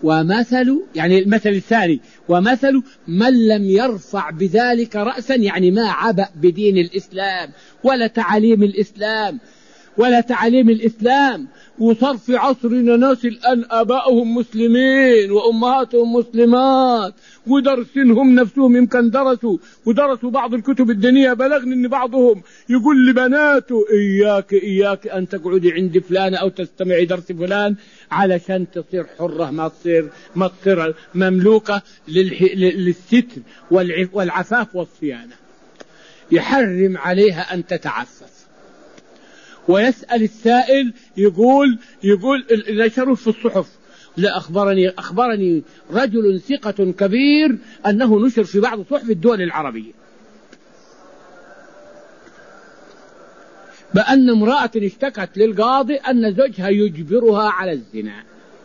ومثل يعني المثل الثاني ومثل من لم يرفع بذلك رأسا، يعني ما عبأ بدين الإسلام ولا تعاليم الإسلام وصار في عصرنا ناس الآن آباؤهم مسلمين وأمهاتهم مسلمات ودرسينهم نفسهم يمكن ودرسوا بعض الكتب الدينية. بلغني أن بعضهم يقول لبناته إياك أن تقعدي عند فلان أو تستمعي درس فلان علشان تصير حرة، ما تصير مملوكة للستر والعفاف والصيانة. يحرم عليها أن تتعفف. ويسأل السائل يقول نشره في الصحف، لا أخبرني رجل ثقة كبير أنه نشر في بعض صحف الدول العربية بأن امرأة اشتكت للقاضي أن زوجها يجبرها على الزنا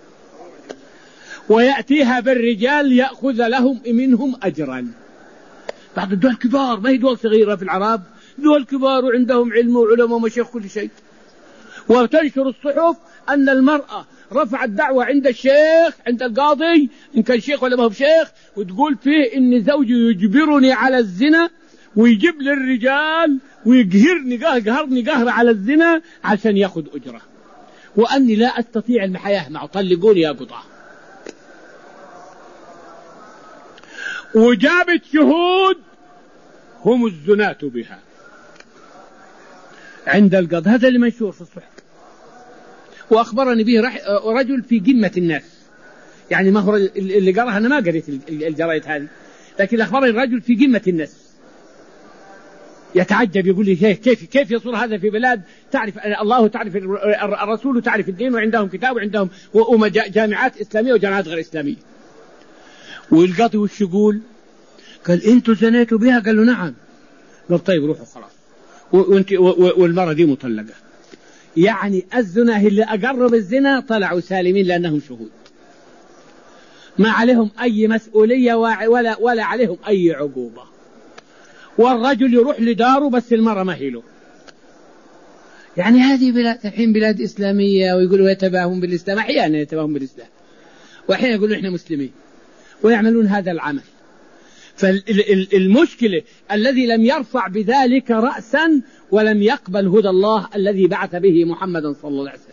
ويأتيها بالرجال يأخذ لهم منهم أجرا. بعض الدول كبار، ما هي دول صغيرة في العرب، دول كبار وعندهم علم وعلماء ومشايخ كل شيء. وتنشر الصحف أن المرأة رفعت دعوة عند الشيخ، عند القاضي إن كان شيخ ولا ما هو شيخ، وتقول فيه إن زوجي يجبرني على الزنا ويجيب لي الرجال ويقهرني قهر على الزنا عشان يأخذ أجرة، وأني لا أستطيع الحياة معه، طلقوني يا قطع. وجابت شهود هم الزناة بها عند القاضي. هذا اللي منشور في الصحف. وأخبرني به رجل في قمة الناس، يعني ما هو اللي قرأها، أنا ما قريت الجرائد هذه، لكن أخبرني الرجل في قمة الناس يتعجب، يقول لي كيف يصير هذا في بلاد تعرف الله تعرف الرسول تعرف الدين وعندهم كتاب وعندهم جامعات إسلامية وجامعات غير إسلامية. والقاضي وش يقول؟ قال أنتوا زنيتوا بها؟ قال له نعم. قال طيب روحوا خلاص، والمرة دي مطلقة. يعني الزنا اللي أقرب الزنا طلعوا سالمين لأنهم شهود، ما عليهم أي مسؤولية ولا عليهم أي عقوبة. والرجل يروح لداره بس المرة ما هي له. يعني هذه الحين بلاد إسلامية ويقولوا يتباهون بالإسلام، أحيانا يتباهون بالإسلام وأحيانا يقولوا إحنا مسلمين ويعملون هذا العمل. فالمشكلة الذي لم يرفع بذلك رأسا ولم يقبل هدى الله الذي بعث به محمدا صلى الله عليه وسلم.